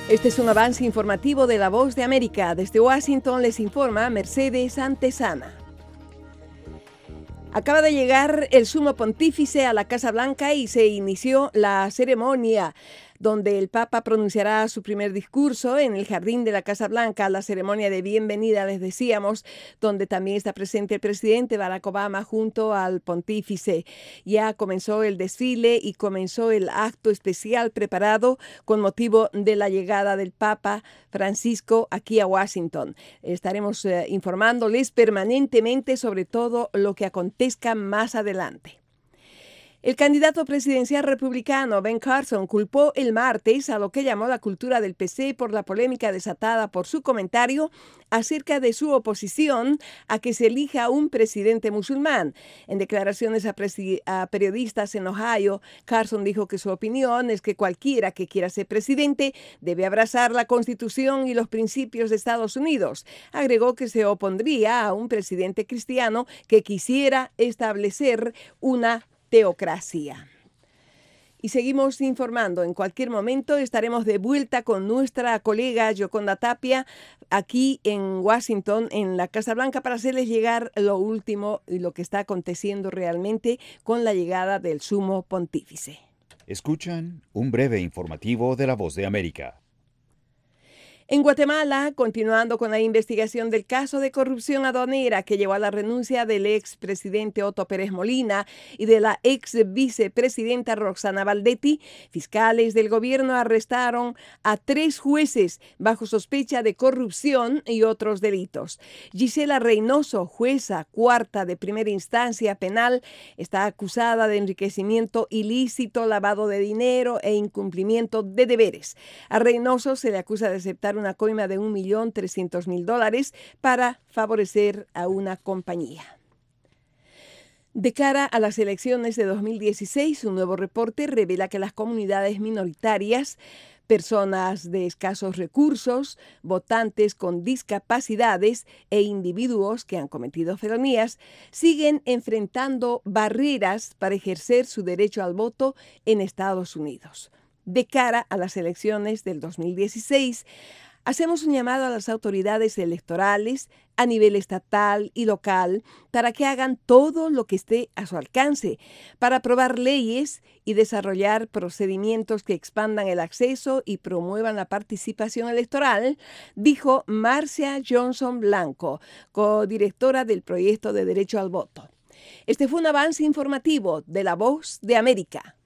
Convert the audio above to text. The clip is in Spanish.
Este es un avance informativo de La Voz de América. Desde Washington les informa Mercedes Antesana. Acaba de llegar el Sumo Pontífice a la Casa Blanca y se inició la ceremonia donde el Papa pronunciará su primer discurso en el jardín de la Casa Blanca, la ceremonia de bienvenida, les decíamos, donde también está presente el presidente Barack Obama junto al pontífice. Ya comenzó el desfile y comenzó el acto especial preparado con motivo de la llegada del Papa Francisco aquí a Washington. Estaremos informándoles permanentemente sobre todo lo que acontezca más adelante. El candidato presidencial republicano Ben Carson culpó el martes a lo que llamó la cultura del PC por la polémica desatada por su comentario acerca de su oposición a que se elija un presidente musulmán. En declaraciones a periodistas en Ohio, Carson dijo que su opinión es que cualquiera que quiera ser presidente debe abrazar la Constitución y los principios de Estados Unidos. Agregó que se opondría a un presidente cristiano que quisiera establecer una teocracia. Y seguimos informando. En cualquier momento estaremos de vuelta con nuestra colega Yoconda Tapia aquí en Washington, en la Casa Blanca, para hacerles llegar lo último y lo que está aconteciendo realmente con la llegada del Sumo Pontífice. Escuchan un breve informativo de La Voz de América. En Guatemala, continuando con la investigación del caso de corrupción aduanera que llevó a la renuncia del expresidente Otto Pérez Molina y de la ex vicepresidenta Roxana Valdetti, fiscales del gobierno arrestaron a 3 jueces bajo sospecha de corrupción y otros delitos. Gisela Reynoso, jueza cuarta de primera instancia penal, está acusada de enriquecimiento ilícito, lavado de dinero e incumplimiento de deberes. A Reynoso se le acusa de aceptar una coima de $1.300.000 para favorecer a una compañía. De cara a las elecciones de 2016, un nuevo reporte revela que las comunidades minoritarias, personas de escasos recursos, votantes con discapacidades e individuos que han cometido felonías siguen enfrentando barreras para ejercer su derecho al voto en Estados Unidos. De cara a las elecciones del 2016, hacemos un llamado a las autoridades electorales a nivel estatal y local para que hagan todo lo que esté a su alcance para aprobar leyes y desarrollar procedimientos que expandan el acceso y promuevan la participación electoral, dijo Marcia Johnson Blanco, codirectora del proyecto de Derecho al Voto. Este fue un avance informativo de La Voz de América.